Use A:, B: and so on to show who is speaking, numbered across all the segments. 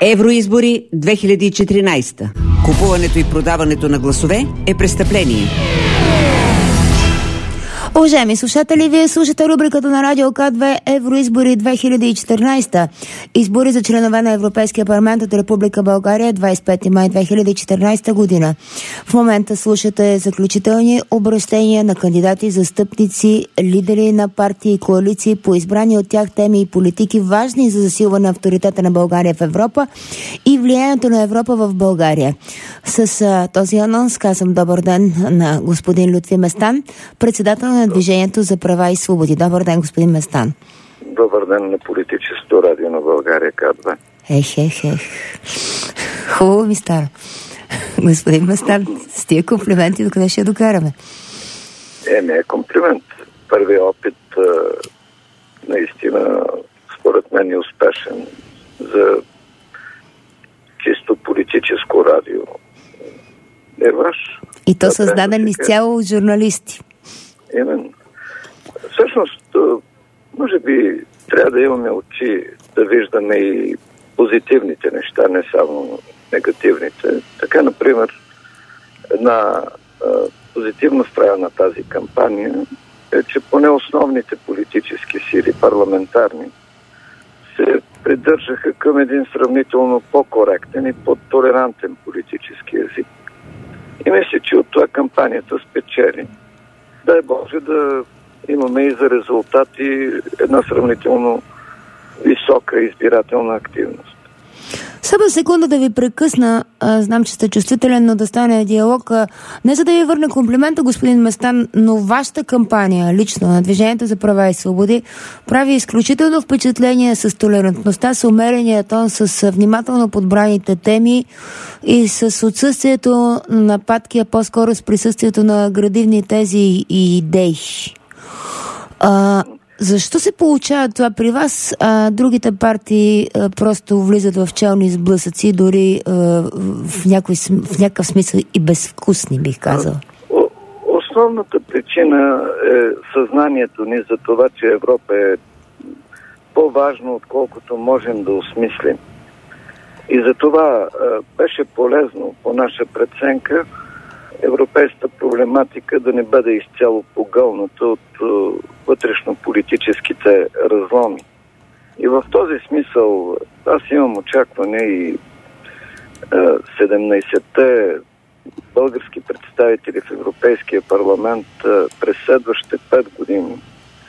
A: Евроизбори 2014. Купуването и продаването на гласове е престъпление.
B: Уважаеми слушатели, вие слушате рубриката на Радио К2 Евроизбори 2014. Избори за членове на Европейския парламент от Република България 25 май 2014 година. В момента слушате заключителни обръщения на кандидати, застъпници, лидери на партии и коалиции по избрани от тях теми и политики, важни за засилване авторитета на България в Европа и влиянието на Европа в България. С този анонс казвам добър ден на господин Лютви Местан, председател на Движението за права и свободи. Добър ден, господин Местан.
C: Добър ден на политическото радио на България К2.
B: Хубаво ми стара. Господин Местан, с тия комплименти докъде ще я докараме?
C: Не е комплимент. Първият опит наистина според мен е успешен за чисто политическо радио. Е ваш.
B: И то създаден изцяло от журналисти.
C: Именно. Всъщност, може би трябва да имаме очи да виждаме и позитивните неща, не само негативните. Така, например, една позитивна страна на тази кампания е, че поне основните политически сили, парламентарни, се придържаха към един сравнително по-коректен и по-толерантен политически език. И мисля, че от това кампанията спечели. Дай Боже да имаме и за резултати една сравнително висока избирателна активност.
B: Само секунда да ви прекъсна. Знам, че сте чувствителен, но да стане диалог. Не за да ви върна комплимента, господин Местан, но вашата кампания, лично на Движението за права и свободи, прави изключително впечатление с толерантността, с умерения тон, с внимателно подбраните теми и с отсъствието на нападки, а по-скоро с присъствието на градивни тези и идеи. Защо се получава това при вас, а другите партии просто влизат в челни сблъсъци, дори в някакъв смисъл и безвкусни, бих казал?
C: Основната причина е съзнанието ни за това, че Европа е по-важно, отколкото можем да осмислим. И за това беше полезно, по наша преценка, европейската проблематика да не бъде изцяло погълната от вътрешно-политическите разломи. И в този смисъл аз имам очакване и 17-те български представители в Европейския парламент през следващите 5 години,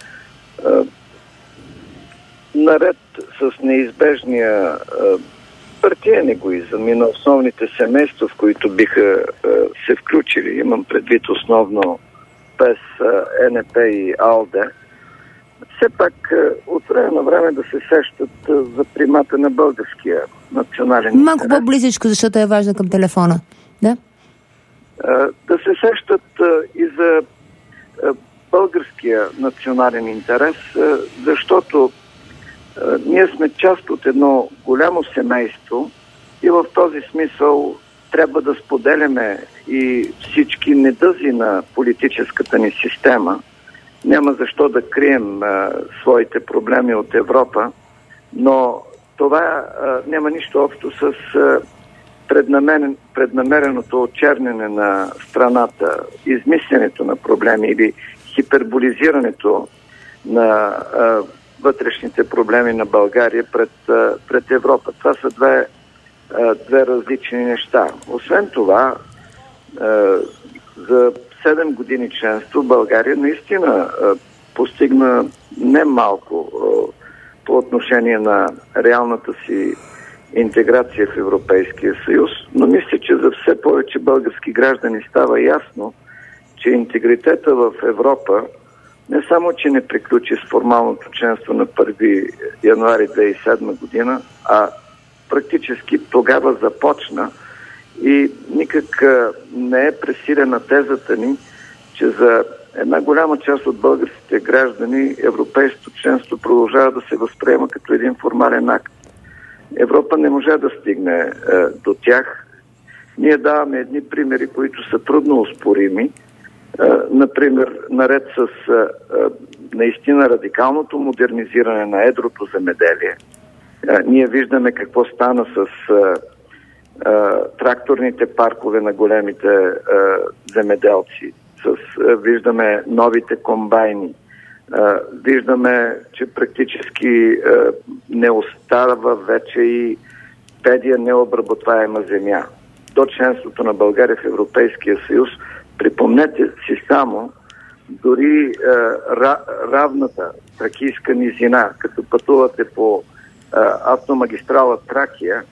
C: наред с неизбежния партиен егоизъм и на основните семейства, в които биха се включили. Имам предвид основно ПЕС, НП и АЛДЕ. Все пак от време на време да се сещат за примата на българския национален интерес.
B: Малко по-близичко, защото е важно към телефона. Да?
C: Да се сещат и за българския национален интерес, защото ние сме част от едно голямо семейство и в този смисъл трябва да споделяме и всички недъзи на политическата ни система. Няма защо да крием своите проблеми от Европа, но това няма нищо общо с преднамереното очерняне на страната, измисленето на проблеми или хиперболизирането на вътрешните проблеми на България пред Европа. Това са две различни неща. Освен това, за 7 години членство България наистина постигна немалко по отношение на реалната си интеграция в Европейския съюз, но мисля, че за все повече български граждани става ясно, че интегритета в Европа не само, че не приключи с формалното членство на 1 януари 2007 година, а практически тогава започна и никак не е пресилена тезата ни, че за една голяма част от българските граждани европейското членство продължава да се възприема като един формален акт. Европа не може да стигне до тях. Ние даваме едни примери, които са трудно оспорими. Например, наред с наистина радикалното модернизиране на едрото земеделие, Ние виждаме какво стана с тракторните паркове на големите земеделци. Виждаме новите комбайни. Виждаме, че практически не остава вече и педия необработваема земя. До членството на България в Европейския съюз, припомнете си само, дори равната тракийска низина, като пътувате по автомагистрала Тракия,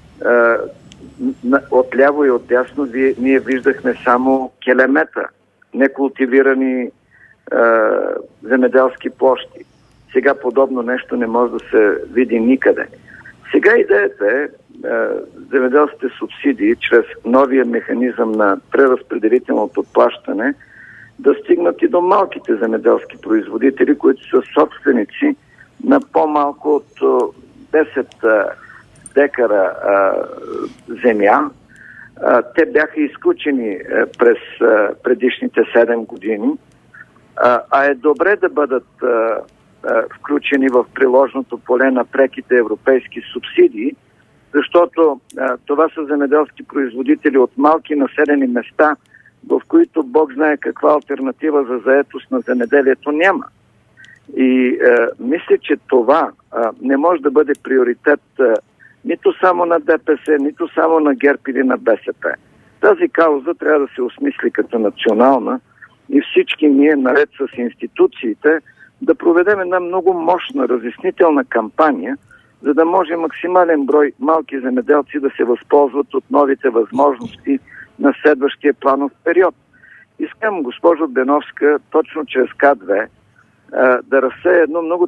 C: отляво и отдясно ние виждахме само келемета, некултивирани земеделски площи. Сега подобно нещо не може да се види никъде. Сега идеята е земеделските субсидии чрез новия механизъм на преразпределителното плащане да стигнат и до малките земеделски производители, които са собственици на по-малко от 10 декара земя. Те бяха изключени през предишните 7 години, а е добре да бъдат включени в приложното поле на преките европейски субсидии, защото това са земеделски производители от малки населени места, в които Бог знае каква алтернатива за заетост на земеделието няма. И мисля, че това не може да бъде приоритет нито само на ДПС, нито само на ГЕРБ или на БСП. Тази кауза трябва да се осмисли като национална и всички ние, наред с институциите, да проведем една много мощна разяснителна кампания, за да може максимален брой малки земеделци да се възползват от новите възможности на следващия планов период. Искам, госпожо Беновска, точно чрез К2 да разсея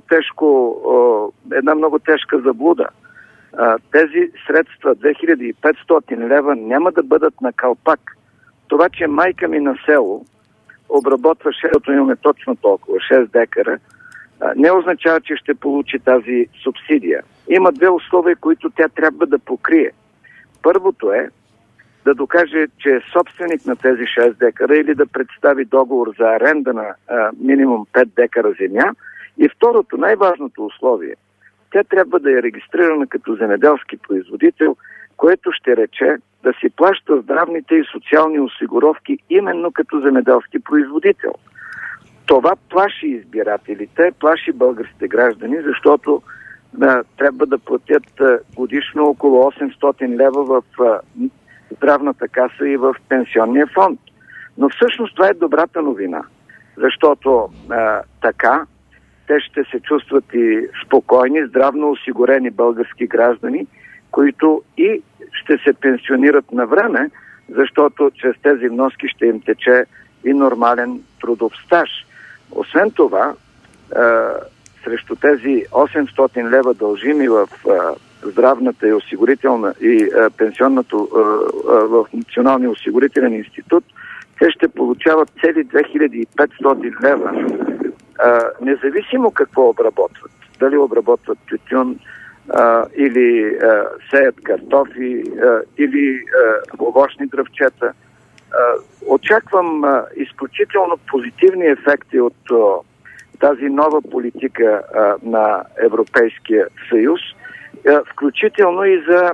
C: една много тежка заблуда. Тези средства, 2500 лева, няма да бъдат на калпак. Това, че майка ми на село обработва, защото имаме точно толкова, 6 декара, не означава, че ще получи тази субсидия. Има две условия, които тя трябва да покрие. Първото е да докаже, че е собственик на тези 6 декара или да представи договор за аренда на минимум 5 декара земя. И второто, най-важното условие, тя трябва да е регистрирана като земеделски производител, което ще рече да си плаща здравните и социални осигуровки именно като земеделски производител. Това плаши избирателите, плаши българските граждани, защото трябва да платят годишно около 800 лева в здравната каса и в пенсионния фонд. Но всъщност това е добрата новина, защото така те ще се чувстват и спокойни, здравно осигурени български граждани, които и ще се пенсионират на време, защото чрез тези вноски ще им тече и нормален трудов стаж. Освен това, срещу тези 800 лева дължими в здравната и осигурителна и пенсионното в Националния осигурителен институт, те ще получават цели 2500 лева, независимо какво обработват. Дали обработват тютюн, или сеят картофи, или овощни дръвчета. Очаквам изключително позитивни ефекти от тази нова политика на Европейския съюз, включително и за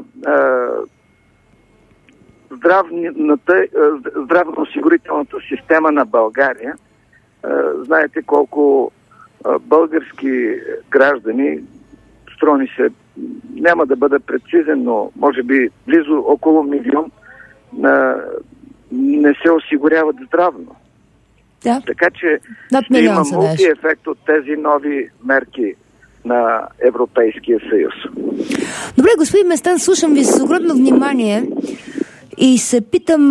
C: здравноосигурителната система на България. Знаете колко български граждани, строни се, няма да бъда прецизен, но може би близо около 1 милион не се осигуряват здравно.
B: Да.
C: Така че ще има мултиефект от тези нови мерки на Европейския съюз.
B: Добре, господин Местан, слушам ви с огромно внимание и се питам,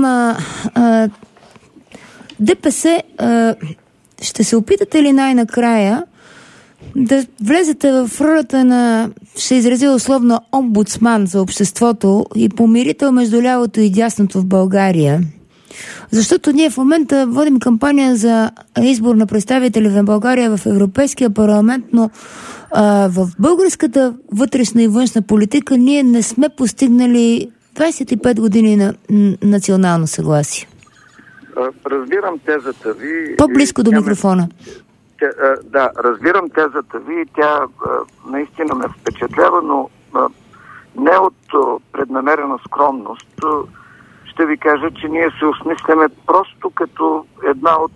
B: ДПС, ще се опитате ли най-накрая да влезете в ролята на, ще изразя условно, омбудсман за обществото и помирител между лявото и дясното в България? Защото ние в момента водим кампания за избор на представители на България в Европейския парламент, но в българската вътрешна и външна политика ние не сме постигнали 25 години на национално съгласие.
C: Разбирам тезата ви.
B: По-близко до микрофона.
C: Да, разбирам тезата ви и тя наистина ме впечатлява, но не от преднамерена скромност, ще ви кажа, че ние се осмисляме просто като една от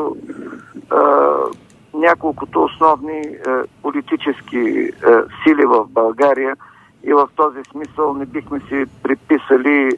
C: няколкото основни политически сили в България и в този смисъл не бихме си приписали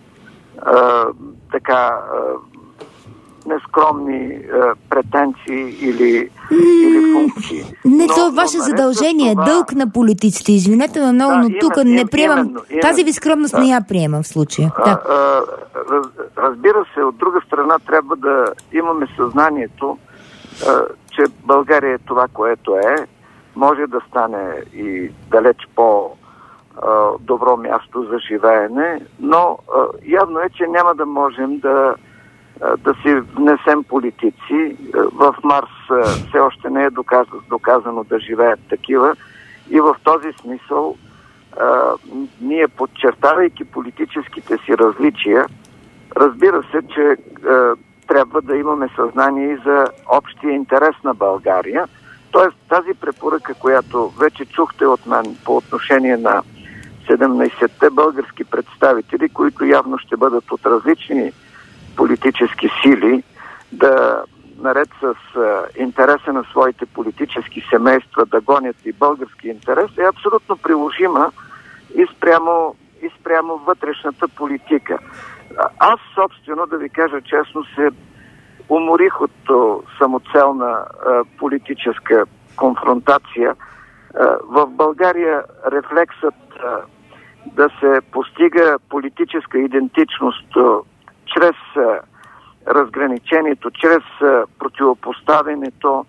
C: нескромни претенции или функции.
B: Не, това е ваше задължение, дълг на политиците. Извинете ме много, но тук не приемам. Тази ви скромност не я приемам в случая.
C: Разбира се, от друга страна трябва да имаме съзнанието, че България е това, което е. Може да стане и далеч по-добро място за живеене, но явно е, че няма да можем да си внесем политици. В Марс все още не е доказано да живеят такива и в този смисъл ние, подчертавайки политическите си различия, разбира се, че трябва да имаме съзнание и за общия интерес на България. Тоест тази препоръка, която вече чухте от мен по отношение на 17-те български представители, които явно ще бъдат от различни политически сили, да наред с интереса на своите политически семейства да гонят и български интерес, е абсолютно приложима и спрямо вътрешната политика. Аз, собствено, да ви кажа честно, се уморих от самоцелна политическа конфронтация. В България рефлексът да се постига политическа идентичност чрез разграничението, чрез противопоставянето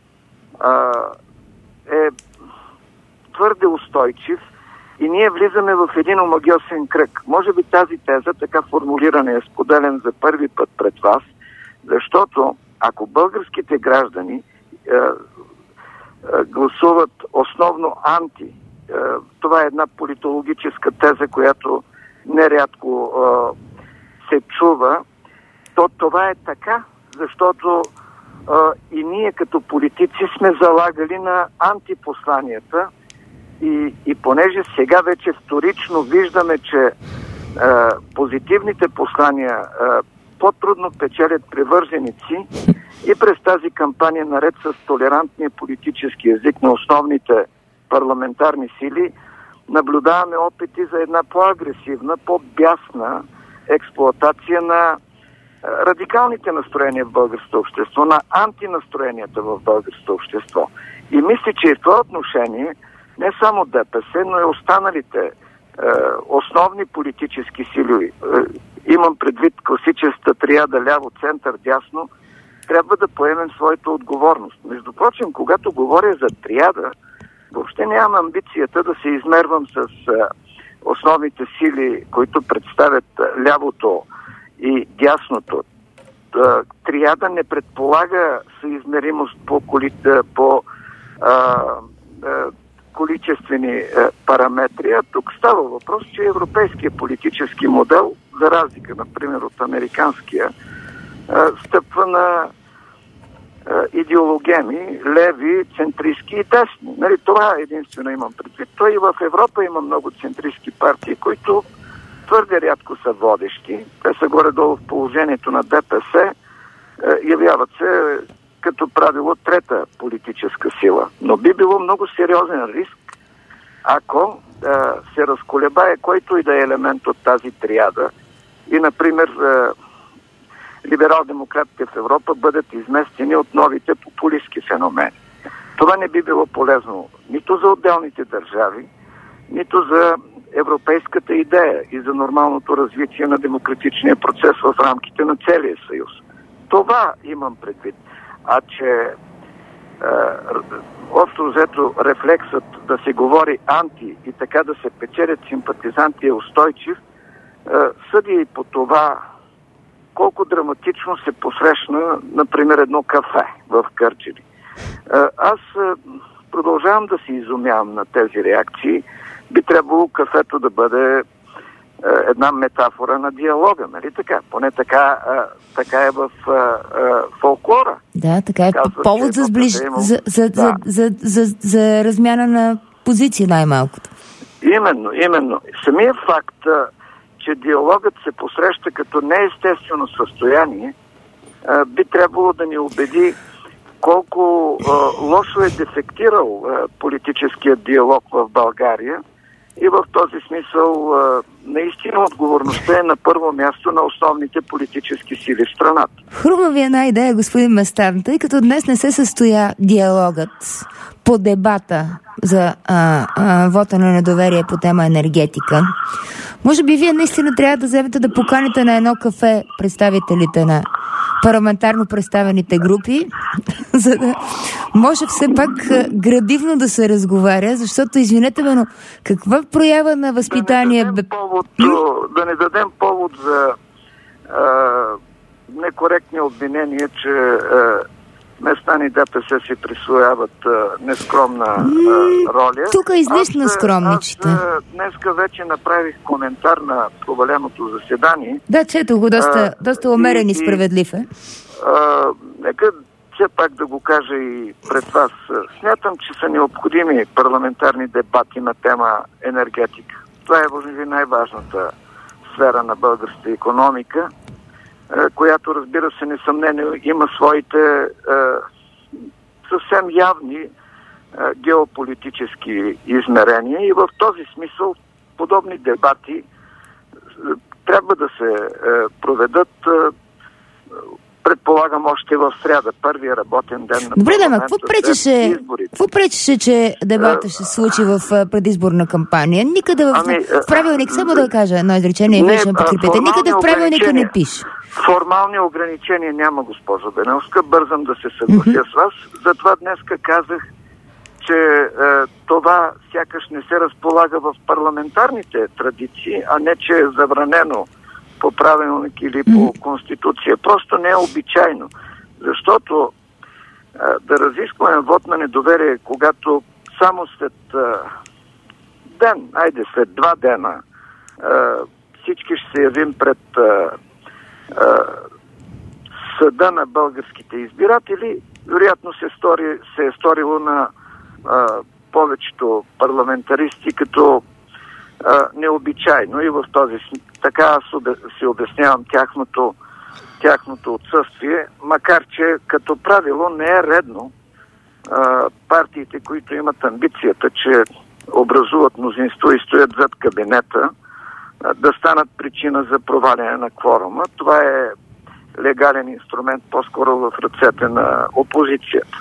C: е твърде устойчив и ние влизаме в един омагьосен кръг. Може би тази теза, така формулирана, е споделен за първи път пред вас, защото ако българските граждани гласуват основно анти, това е една политологическа теза, която нерядко се чува, то това е така, защото и ние като политици сме залагали на антипосланията и понеже сега вече вторично виждаме, че позитивните послания по-трудно печелят привърженици и през тази кампания, наред с толерантния политически език на основните парламентарни сили, наблюдаваме опити за една по-агресивна, по-бясна експлоатация на радикалните настроения в българското общество, на антинастроенията в българското общество. И мисля, че и в това отношение не само ДПС, но и останалите основни политически сили, имам предвид класическата триада ляво, център, дясно, трябва да поемем своята отговорност. Между прочим, когато говоря за триада, въобще нямам амбицията да се измервам с основните сили, които представят лявото и дясното. Триада не предполага съизмеримост по количествени параметри, а тук става въпрос, че европейския политически модел, за разлика, например, от американския, стъпва на идеологеми, леви, центристски и десни. Нали, това единствено имам предвид. Той и в Европа има много центристски партии, които твърде рядко са водещи. Те са горе-долу в положението на ДПС, явяват се като правило трета политическа сила. Но би било много сериозен риск, ако се разколебае който и да е елемент от тази триада и, например, либерал-демократите в Европа бъдат изместени от новите популистски феномени. Това не би било полезно нито за отделните държави, нито за европейската идея и за нормалното развитие на демократичния процес в рамките на целия съюз. Това имам предвид. А че общо взето рефлексът да се говори анти и така да се печелят симпатизанти е устойчив, съди и по това колко драматично се посрещна, например, едно кафе в Кърджали. Аз продължавам да се изумявам на тези реакции. Би трябвало кафето да бъде една метафора на диалога, нали така? Поне така е в фолклора.
B: Да, така е. Казва, повод за размяна на позиции най-малкото.
C: Именно. Самият факт, че диалогът се посреща като неестествено състояние, би трябвало да ни убеди колко лошо е дефектирал политическият диалог в България и в този смисъл наистина отговорността е на първо място на основните политически сили в страната.
B: Хрумва ви една идея, господин Местан, тъй като днес не се състоя диалогът по дебата за вота на недоверие по тема енергетика. Може би вие наистина трябва да вземете да поканите на едно кафе представителите на парламентарно представените групи, за да може все пак градивно да се разговаря, защото, извинете ме, но каква проява на възпитание...
C: Да не дадем повод за некоректни обвинения, че Местан и ДПС си присвояват нескромна роля.
B: Тук излишно скромничите.
C: Аз днеска вече направих коментар на проваленото заседание.
B: Да, чето го, доста умерен и справедлив е.
C: Нека все пак да го кажа и пред вас. Смятам, че са необходими парламентарни дебати на тема енергетика. Това е, може би, най-важната сфера на българската икономика, която, разбира се, несъмнено има своите съвсем явни геополитически измерения и в този смисъл подобни дебати трябва да се проведат, предполагам, още в среда, първия работен ден на парламента.
B: Какво пречеше, че дебата ще се случи в предизборна кампания? Никъде в правилник, само да кажа едно изречение и вие ще ме подкрепите. Никъде в правилника не пише.
C: Формални ограничения няма, госпожо Бенелска. Бързам да се съглася с вас. Затова днеска казах, че това сякаш не се разполага в парламентарните традиции, а не че е забранено по правилник или по конституция. Просто не е обичайно. Защото да разискваме вод на недоверие, когато само след след 2 дена всички ще се явим пред съда на българските избиратели, вероятно се е сторило на повечето парламентаристи като необичайно и в този така аз си обяснявам тяхното отсъствие, макар че като правило не е редно партиите, които имат амбицията, че образуват мнозинство и стоят зад кабинета, да станат причина за проваляне на кворума. Това е легален инструмент по-скоро в ръцете на опозицията.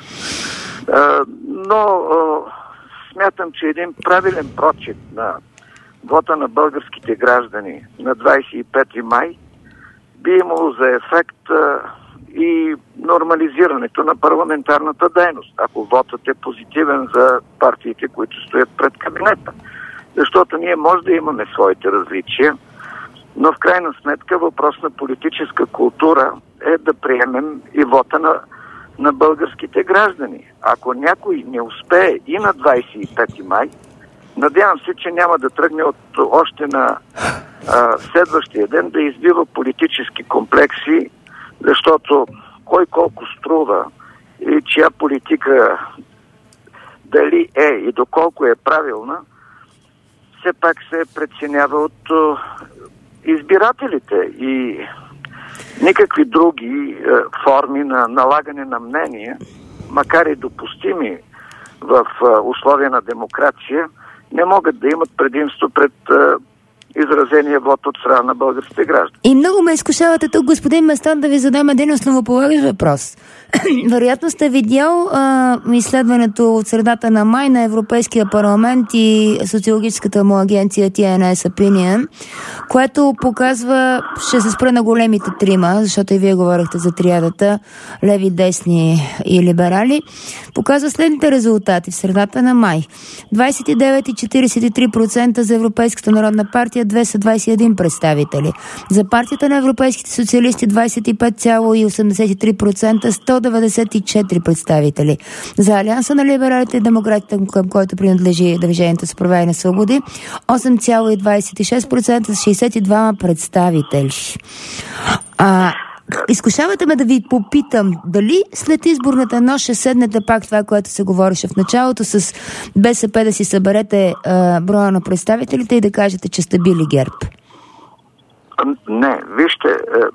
C: Но смятам, че един правилен прочит на вота на българските граждани на 25 май би имало за ефект и нормализирането на парламентарната дейност, ако вотът е позитивен за партиите, които стоят пред кабинета. Защото ние може да имаме своите различия, но в крайна сметка въпрос на политическа култура е да приемем и вота на българските граждани. Ако някой не успее и на 25 май, надявам се, че няма да тръгне още на следващия ден да избива политически комплекси, защото кой колко струва и чия политика дали е и доколко е правилна, все пак се преценява от избирателите и никакви други форми на налагане на мнения, макар и допустими в условия на демокрация, не могат да имат предимство пред изразения вод от страна на българските граждани.
B: И много ме изкушавате тук, господин Местан, да ви задам един основополагащ въпрос. Вероятно сте видял изследването от средата на май на Европейския парламент и социологическата му агенция TNS Opinion, което показва, ще се спра на големите трима, защото и вие говорихте за триадата, леви, десни и либерали, показва следните резултати в средата на май. 29,43% за Европейската народна партия, 221 представители. За партията на европейските социалисти 25,83%, 194 представители. За Алианса на либералите и демократите, към който принадлежи Движението за права и на свободи, 8,26%, с 62 представители. Изкушавате ме да ви попитам, дали след изборната нощ ще седнете пак това, което се говореше в началото, с БСП да си съберете броя на представителите и да кажете, че сте били ГЕРБ?
C: Не, вижте,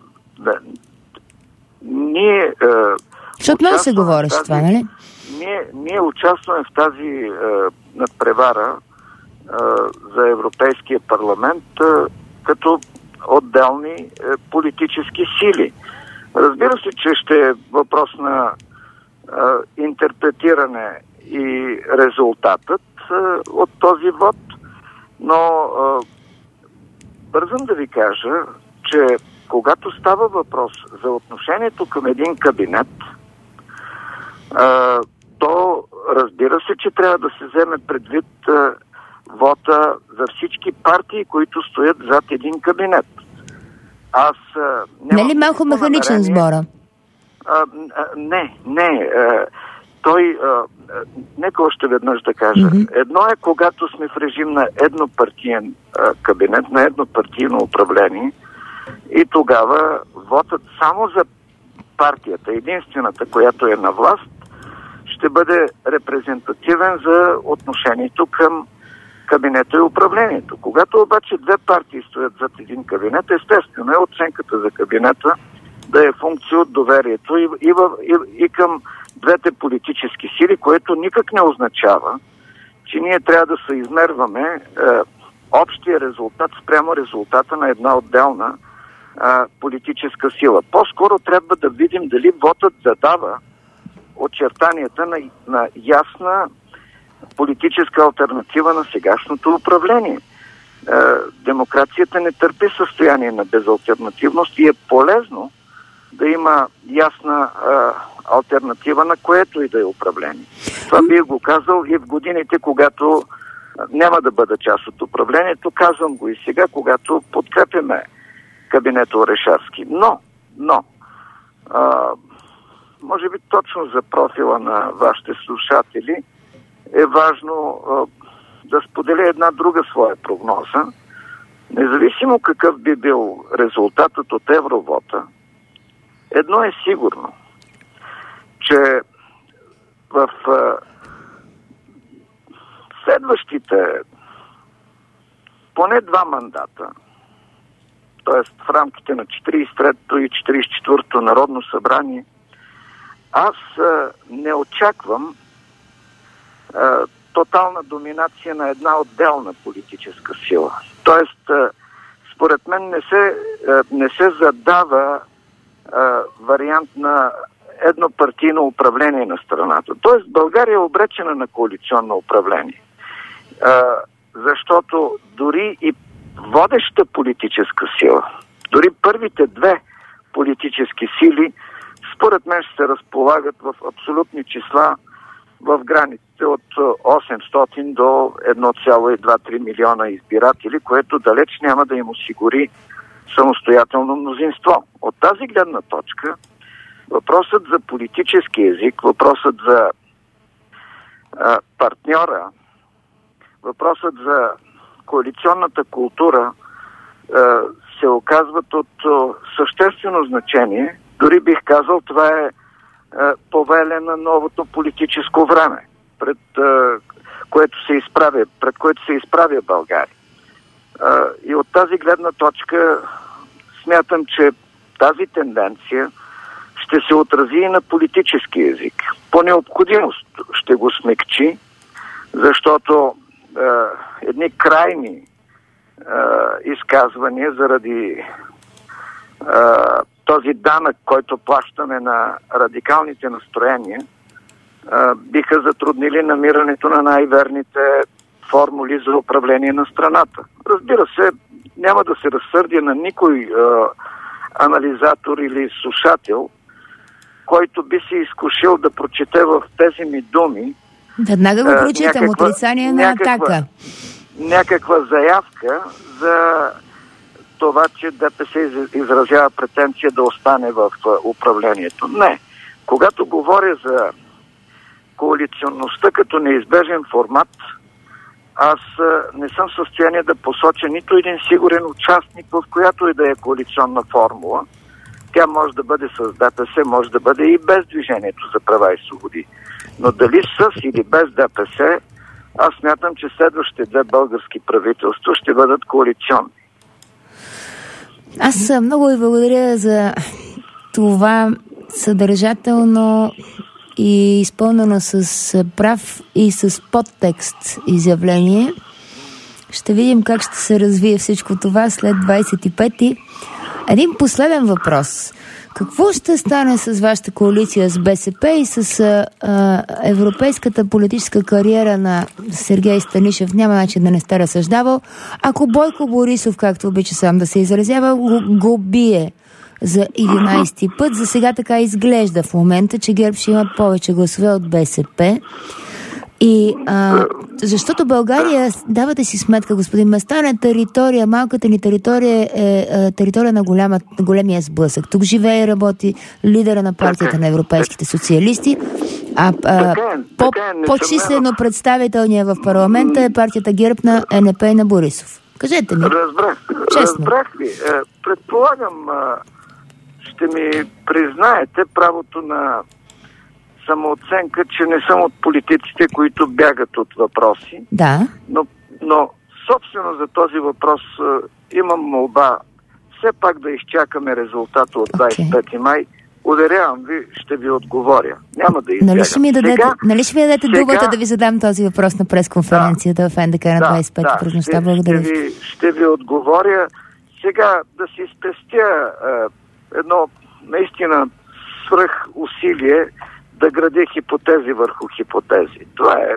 C: ние...
B: Защото много се говореше това, нали?
C: Ние участваме в тази надпревара за Европейския парламент като отделни политически сили. Разбира се, че ще е въпрос на интерпретиране и резултатът от този вод, но бързам да ви кажа, че когато става въпрос за отношението към един кабинет, то разбира се, че трябва да се вземе предвид вота за всички партии, които стоят зад един кабинет. Аз
B: не ли малко механичен сбора?
C: Не. Той, нека още веднъж да кажа. Едно е, когато сме в режим на еднопартиен кабинет, на еднопартийно управление, и тогава вотът само за партията, единствената, която е на власт, ще бъде репрезентативен за отношението към кабинета и управлението. Когато обаче две партии стоят зад един кабинет, естествено е оценката за кабинета да е функция от доверието и към двете политически сили, което никак не означава, че ние трябва да се измерваме общия резултат спрямо резултата на една отделна политическа сила. По-скоро трябва да видим дали вотът задава очертанията на ясна политическа алтернатива на сегашното управление. Демокрацията не търпи състояние на безалтернативност и е полезно да има ясна алтернатива на което и да е управление. Това бих го казал и в годините, когато няма да бъда част от управлението. Казвам го и сега, когато подкрепяме кабинета Орешарски. Но може би точно за профила на вашите слушатели е важно да споделя една друга своя прогноза. Независимо какъв би бил резултатът от евровота, едно е сигурно, че в следващите поне 2 мандата, т.е. в рамките на 43-то и 44-то Народно събрание, аз не очаквам тотална доминация на една отделна политическа сила. Тоест, според мен не се задава вариант на еднопартийно управление на страната. Тоест, България е обречена на коалиционно управление. Защото дори и водеща политическа сила, дори първите 2 политически сили, според мен ще се разполагат в абсолютни числа в границите от 800 до 1,2-3 милиона избиратели, което далеч няма да им осигури самостоятелно мнозинство. От тази гледна точка въпросът за политически език, въпросът за партньора, въпросът за коалиционната култура се оказват от съществено значение. Дори бих казал, това е повеля на новото политическо време, пред което се изправя България. И от тази гледна точка смятам, че тази тенденция ще се отрази и на политически език. По необходимост ще го смекчи, защото едни крайни изказвания заради този данък, който плащаме на радикалните настроения, биха затруднили намирането на най-верните формули за управление на страната. Разбира се, няма да се разсърдя на никой анализатор или слушател, който би се изкушил да прочете в тези ми думи
B: веднага го прочитам, отрицание на атака.
C: Някаква заявка за това, че ДПС изразява претенция да остане в управлението. Не. Когато говоря за коалиционността като неизбежен формат, аз не съм в състояние да посоча нито един сигурен участник в която и да е коалиционна формула, Тя може да бъде с ДПС, може да бъде и без Движението за права и свободи. Но дали с или без ДПС, аз смятам, че следващите две български правителства ще бъдат коалиционни.
B: Аз много ви благодаря за това съдържателно и изпълнено с прав и с подтекст изявление. Ще видим как ще се развие всичко това след 25-ти. Един последен въпрос. Какво ще стане с вашата коалиция с БСП и с европейската политическа кариера на Сергей Станишев? Няма начин да не сте разсъждавал. Ако Бойко Борисов, както обича сам да се изразява, го бие за 11-ти път, за сега така изглежда в момента, че ГЕРБ ще има повече гласове от БСП. И защото България, давате си сметка, господин Местан, е територия, малката ни територия е територия на големия сблъсък. Тук живее и работи лидера на партията на европейските социалисти, по-числено представителния в парламента е партията ГЕРБ на ЕНП и на Борисов. Кажете ми.
C: Разбрах ви. Предполагам, ще ми признаете правото на самооценка, че не съм от политиците, които бягат от въпроси.
B: Да.
C: Но собствено за този въпрос имам молба все пак да изчакаме резултата от 25 май. Уверявам ви, ще ви отговоря. Няма да избягам.
B: Нали ще ми дадете думата да ви задам този въпрос на пресконференцията в НДК на 25 през нощта? Благодаря.
C: Ще ви отговоря. Сега да си спестя едно наистина свръх усилие да градя хипотези върху хипотези. Това е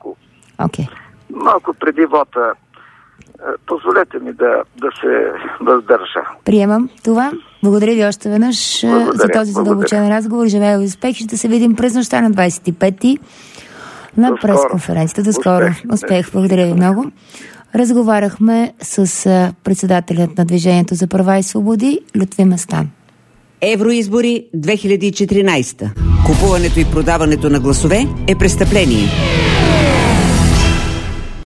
C: малко преди вота. Позволете ми да се въздържа.
B: Приемам това. Благодаря ви още веднъж за този задълбочен разговор. Живея и успех. Ще се видим през нощта на 25-ти на пресконференцията. До скоро. Успех. Благодаря ви много. Разговаряхме с председателят на Движението за права и свободи Лютви Местан.
A: Евроизбори 2014. Купуването и продаването на гласове е престъпление.